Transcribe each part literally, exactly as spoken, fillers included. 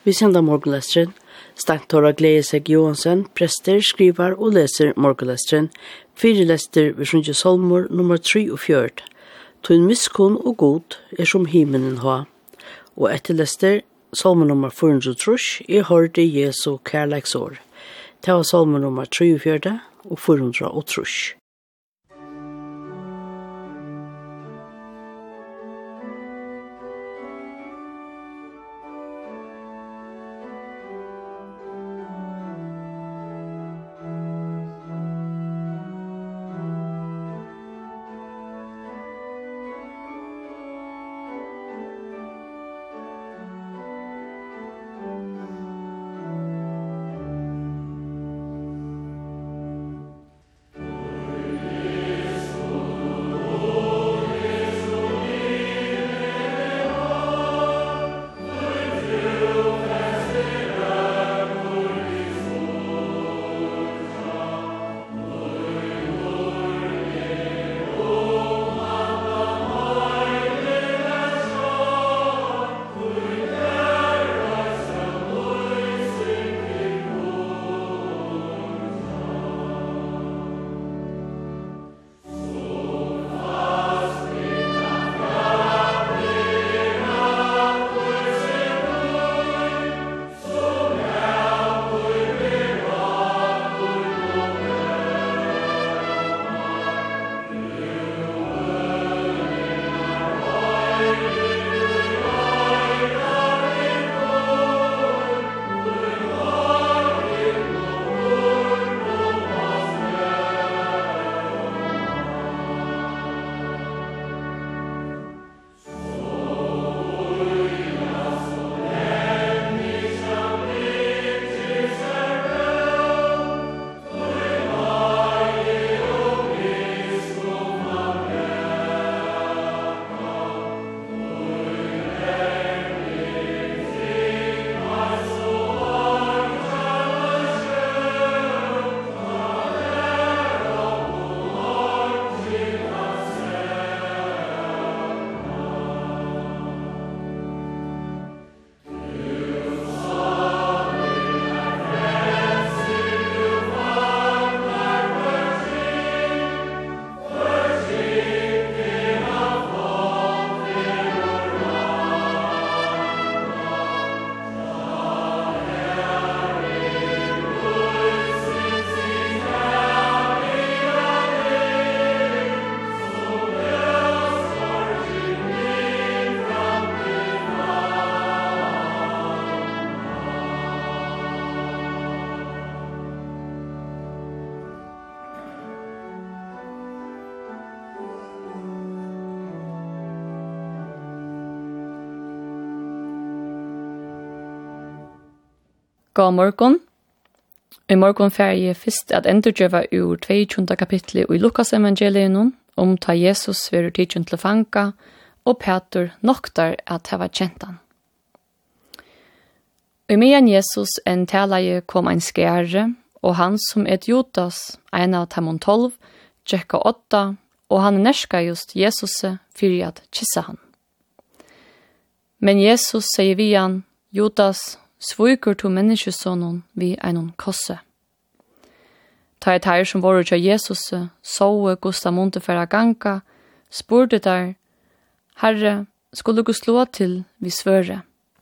Vi sender morgenlesteren. Stantora Gleiseg Johansen, prester, skriver og leser morgenlesteren. Fire lester ved Sjunje Solmor nummer tre og fjørt. Tun miskunn og god er som himmelen ha. Og etter lester Salmer nummer fire hundre og tre, er hørte Jesu kærleiksår. Det var salmer nummer tre og fjørt og fire hundre og tre. God morgon. I morgon fer jeg først at endurgjøva ur tjuende kapitlet i Lukas evangeliet om ta Jesus verur tidsen til fanka, og Peter noktar at hava kjentan. I medan Jesus en talaje kom ein skære, og han som et Judas, ein av tamon tolv, tjekka åtta, og han nerska just Jesus fyrir at kissa han. Men Jesus sier vi han, Judas, svøyker to menneskesonen vi einon kosse. Ta et her som var til Jesus, så Gustav måtte for å gange, spurte der, Herre, skulle du slå til vi svøre?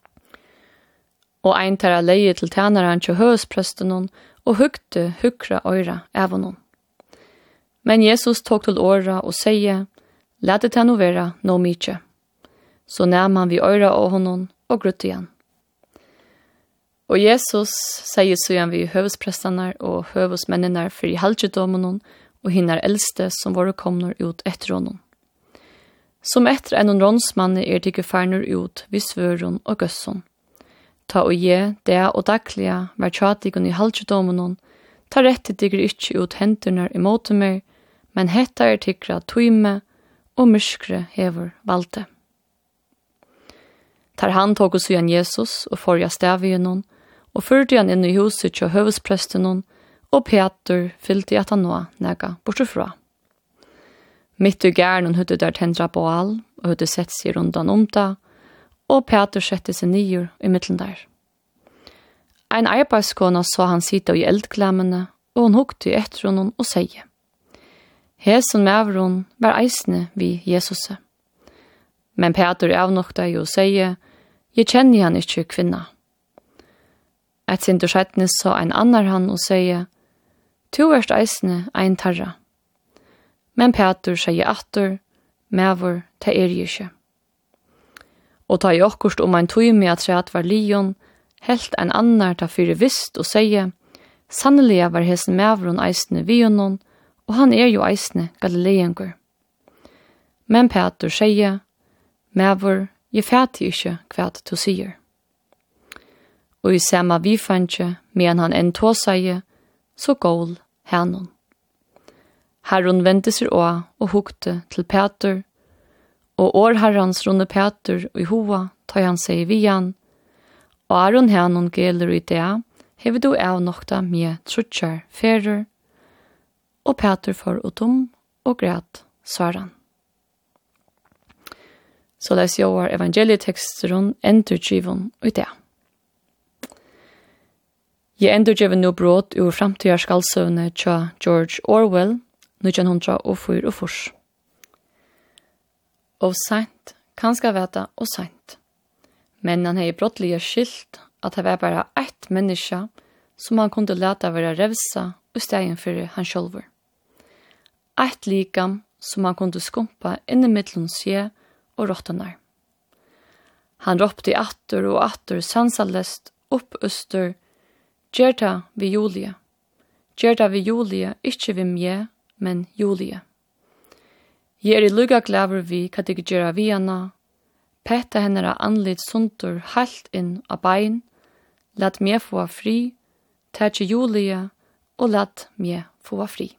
Og ein tar leie til tjeneren til høvesprøsten og hugte hukra øyra av honom. Men Jesus tok til åra og sier, lade det nå være nå mykje. Så nærmer han vi øyra av honom og grutte igjen. Og Jesus sier så igjen vi høvesprestene og høvesmennene for i halvdjedomen og hinner eldste som var kommet ut etter honom. Som etter en rånsmanne er det ikke ferner ut vid svøren og gøsson. Ta og je, det og daglige, var tjatigen i halvdjedomen, ta rett til ikke ut hendene i måte mer, men hetta er tikra tøyme og myskre hever valgte. Tar han tog oss igjen Jesus og forja stav i noen, og førte han inn i huset til høvespresten, og Peter fylte at han nå nega bortefra. Mitt i gærnen høtte der tendra på all, og høtte sett seg rundan om det, og Peter sette seg nyer i middelen der. Ein arbeidskona så han sitta i eldklämmene, og hon hukte etter honom og sier, «Hesen mævron var eisne vi Jesus.» Men Peter avnokta jo og sier, «Jeg kjenner han ikke kvinna.» Et sinter settene så ein annar han og sier, «Tu erst eisne ein tarra.» Men Peter sier atter, «Mævor, ta er jeg ikke.» Og ta i okkurst om ein tøyme at treat var lion, helt ein annar ta fyrir vist og sier, «Sannelig var hesen mævron eisne vi honom, og han er jo eisne galileiangur.» Men Peter sier, «Mævor, jeg fæti ikke kvæt du sier.» Og i samme vifantje, men han enn tå sier, så gål hænon. Herren vendte seg å og hukte til Peter, og årherrens runde Peter og i hoa tar han seg vi han, og er hun hænon gæler i det, hever du av nokta med trutjar ferer, og Peter får og tom og græt svaran. Så les jeg over evangelieteksteren endurgivon i det. Jeg endurgiven no brot ur framtida skalsøvne tja George Orwell, nitjan hundra og fyr og fors. Og seint, kanska veta og seint. Men han hei brottlige skilt at det var bare ett menneske som han kunde leta være revsa og stegen for han sjølver. Ett likam som han kunde skumpa inn i mittlun sje og råttanar. Han ropte i atter og atter sansalest opp øster, «Gjerta vi Julie. Gjerta vi Julie, ikkje vi mje, men Julie. Jeg er i lugga glaver vi hva det gjerra vi hana, petta hennara anlitt suntur halt inn av bein, lat mje få fri, tætje Julie, og lat mje få fri.»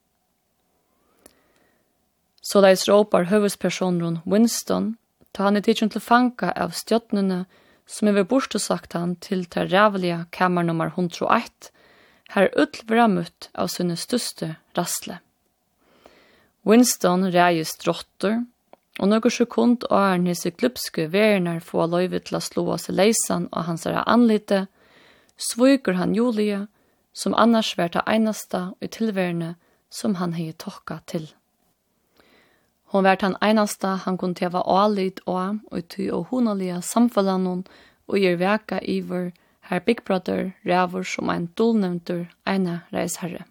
Så leis råpar høvespersonen Winston, ta han i tidsen til fanka av stjøtnene som er ved borstesagt han til til rævelige kammer nummer hundre og ett, her utlvera mutt av sinne største rastle. Winston reies drotter, og noen sekund og er nisse glupske verner få løyve til å slå seg leisan av hans anlite, svøyker han Julie, som annars vært det eneste og tilværende som han hei tokka til. Hon vært han eneste han kunne teva alit og og ty og honalige samfallanon og gjør veka iver her Big Brother ræver som ein dolnevntur eina reisherre.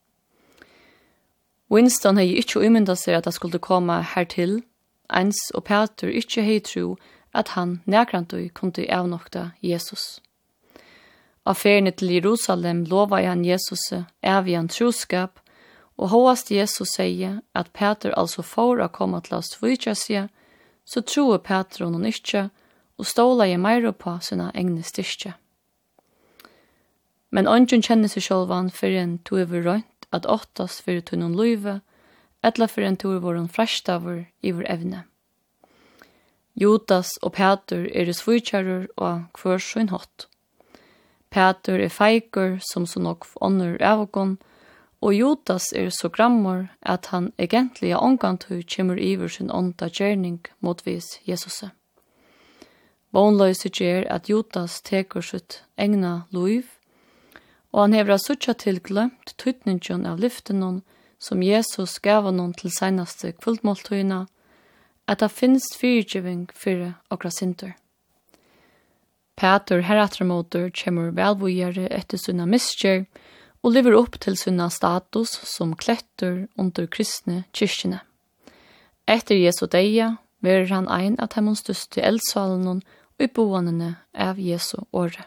Winston hei ikkje umynda seg at han skulle komme hertil, ens og Peter ikkje hei tro at han nekrantui kunne avnokta Jesus. Av ferien til Jerusalem lova han Jesus evig en troskap, og hoast Jesus sier at Peter altså får å komme til å svitja seg, så tror Peter honom ikkje, og ståla jeg meira på sina egne styrke. Men ønsken kjenner seg sjølvan for en tog over rønt at åttas for tog noen løyve, etla for en tog over en frestaver i vår evne. Judas og Peter er svitjarer og hver sin hatt. Peter er feiker som så nok ånder avgån, og Judas er så grammor at han egentlig er omgantu kommer iver sin ånda gjerning motvis Jesus. Vånløse gjer at Judas teker sitt egna liv, og han hever sutja til glemt tøytningen av lyftenon som Jesus gav honom til senaste kvöldmåltøyna, at det finnes fyrtjøving fyrir okra sinter. Peter herratremoter kommer velvågjere etter sunna misgjer, og lever opp til sunna status som kletter under kristne kyrkjene. Etter Jesu deia verer han ein av de største eldsvalen og i boanene av Jesu åre.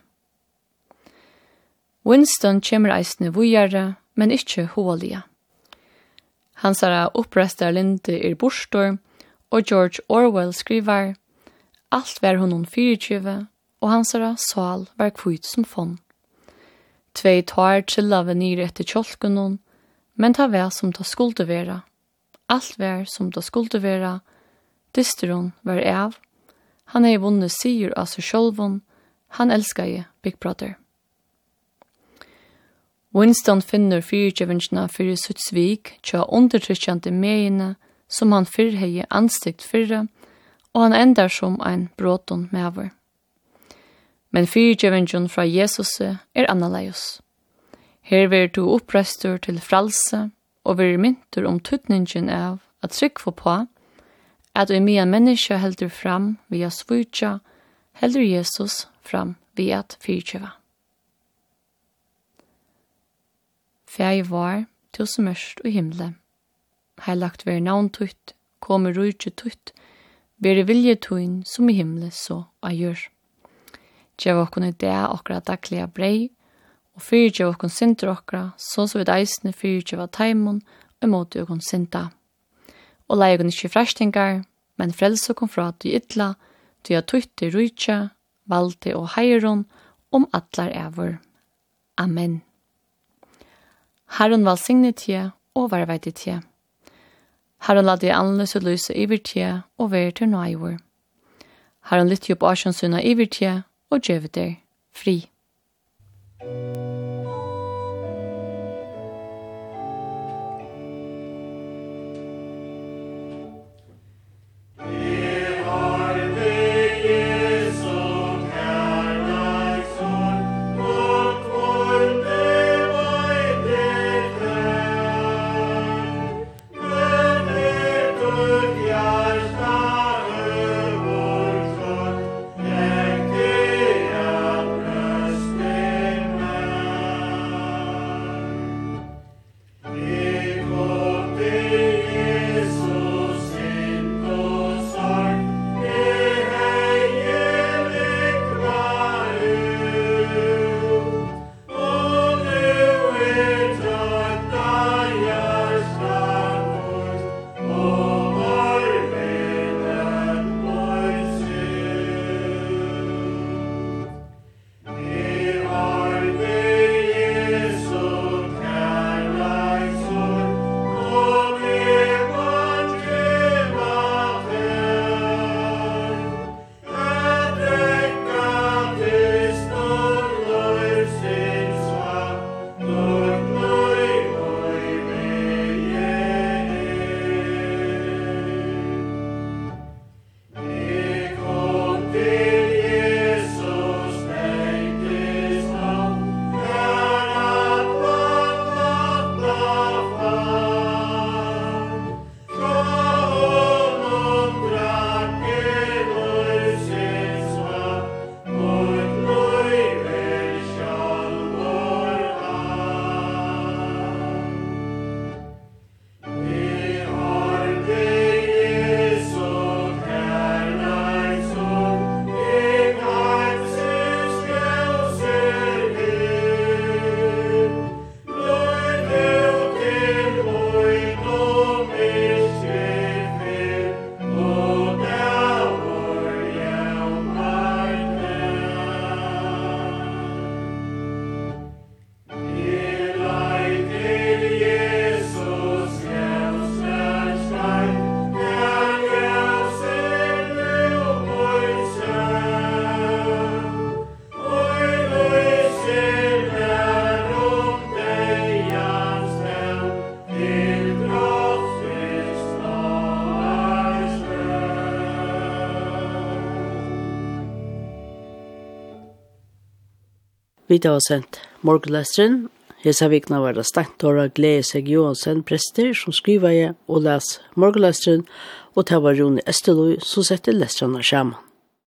Winston kommer eisne vujere, men ikkje hovalige. Hans er opprester linde er borstor, og George Orwell skriver, alt var honom fireogtjue, og hans er sal var kvitt som fond. Tvei tar trilla ved nere etter kjolkenon, men ta vær som ta skulde vera. Alt vær som ta skulde vera, dysteron var av. Han er vunnet sier av seg sjølvon, han elskar je Big Brother. Winston finner fyrtjøvingsna fyrir sitt svik, tja undertrykkjande meine, som han fyrr hei anstikt fyrre, og han endar som ein bråton mever. Men fyrtjevingen fra Jesus er annerledes. Her vil du opprester til fralse, og vil mynter om tøtningen av at trykke på at vi med menneske helder fram via svutja, helder Jesus fram via fyrtjeva. Fjerde var til som mørst og himle. Heilagt ver navn tutt, kommer rujtje tutt, ver vilje tuin som i himle så a gjør. Gjev okkon i det okra daglige brei, og fyrtjev okkon sinter okra, så så vid eisne fyrtjev av taimon, og måte okkon sinta. Og lei okkon ikkje frashtingar, men frelse okkon fra at du ytla, du har tutt i rujtje, valde og heiron, om atlar evor. Amen. Herren valsigne tje, og varveide tje. Herren la de annerledes og løse iver tje, og være til nøyver. Herren lytte opp asjonsunna iver tje, og gjøve der fri. Vi har sendt morgenlesteren. Hesa vikna var det Stentora Gleseg Johansen, prester, som skriver jeg og les morgenlesteren, og det var Rune Esteløy som setter lestrene sammen.